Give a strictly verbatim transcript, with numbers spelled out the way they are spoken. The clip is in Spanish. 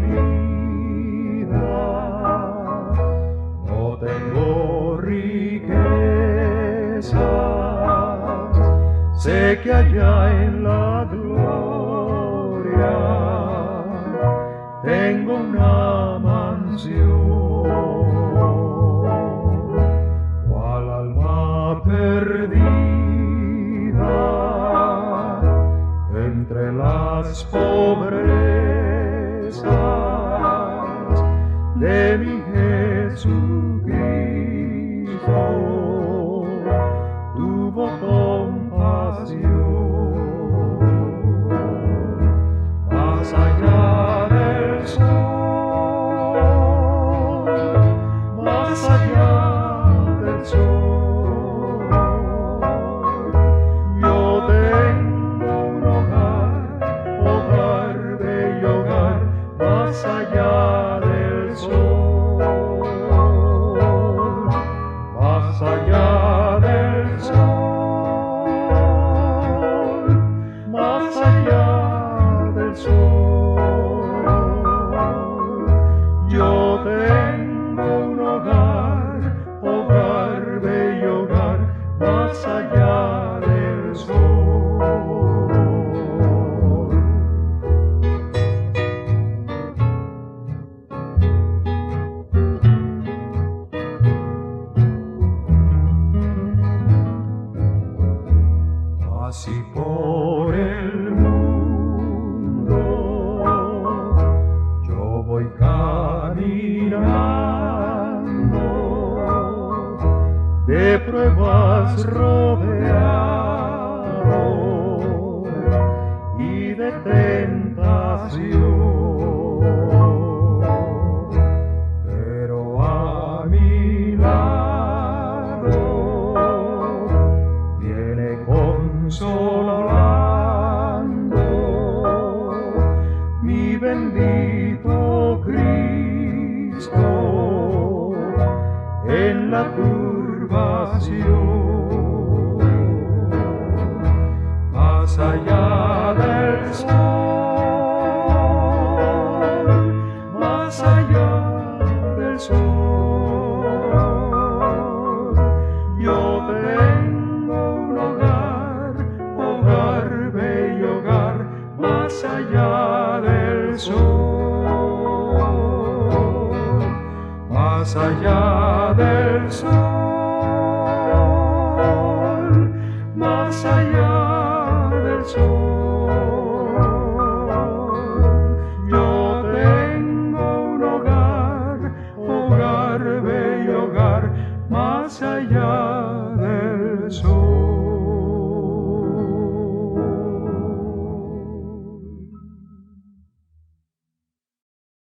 vida. No tengo riquezas, sé que allá en la gloria tengo una mansión, cual alma perdida entre las pobrezas de mi Jesucristo tuvo compasión. Más allá del sol, más allá del sol, yo tengo un hogar, hogar, bello hogar, más allá del sol, más allá del sol, más allá del sol, yo tengo un hogar, hogar, bello hogar, más allá del sol. Así por el mundo yo voy caminando, de pruebas rodeado y de tentación, pero a mi lado viene consolando mi bendito Cristo en la turbación. Más allá del sol, más allá del sol, yo tengo un hogar, hogar, bello hogar, más allá del sol, más allá del sol, más allá del sol, yo tengo un hogar, hogar, bello hogar, más allá del sol.